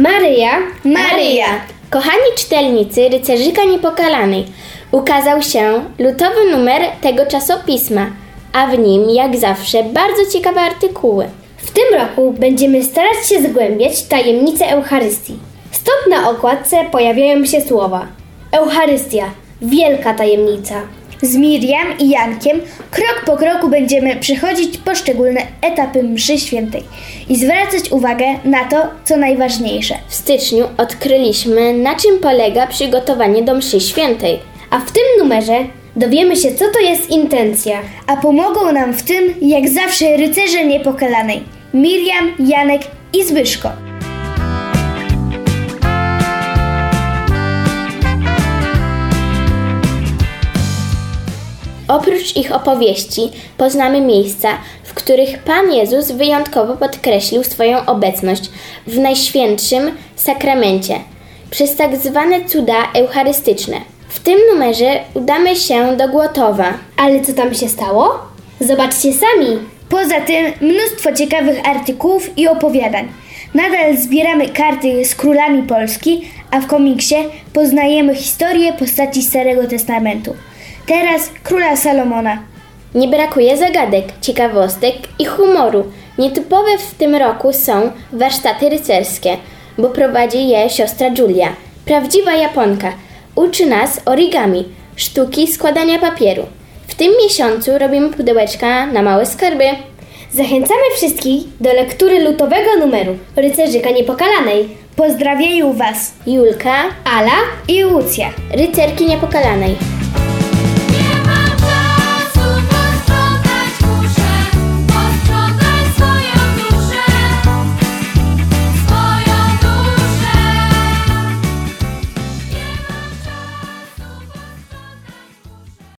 Maryja. Kochani czytelnicy Rycerzyka Niepokalanej, ukazał się lutowy numer tego czasopisma, a w nim, jak zawsze, bardzo ciekawe artykuły. W tym roku będziemy starać się zgłębiać tajemnicę Eucharystii. Stąd na okładce pojawiają się słowa: Eucharystia, wielka tajemnica. Z Miriam i Jankiem krok po kroku będziemy przechodzić poszczególne etapy mszy świętej i zwracać uwagę na to, co najważniejsze. W styczniu odkryliśmy, na czym polega przygotowanie do mszy świętej. A w tym numerze dowiemy się, co to jest intencja. A pomogą nam w tym, jak zawsze, rycerze Niepokalanej: Miriam, Janek i Zbyszko. Oprócz ich opowieści poznamy miejsca, w których Pan Jezus wyjątkowo podkreślił swoją obecność w Najświętszym Sakramencie przez tak zwane cuda eucharystyczne. W tym numerze udamy się do Głotowa. Ale co tam się stało? Zobaczcie sami. Poza tym mnóstwo ciekawych artykułów i opowiadań. Nadal zbieramy karty z królami Polski, a w komiksie poznajemy historię postaci Starego Testamentu. Teraz króla Salomona. Nie brakuje zagadek, ciekawostek i humoru. Nietypowe w tym roku są warsztaty rycerskie, bo prowadzi je siostra Julia, prawdziwa Japonka. Uczy nas origami, sztuki składania papieru. W tym miesiącu robimy pudełeczka na małe skarby. Zachęcamy wszystkich do lektury lutowego numeru Rycerzyka Niepokalanej. Pozdrawiają Was Julka, Ala i Łucja. Rycerki Niepokalanej.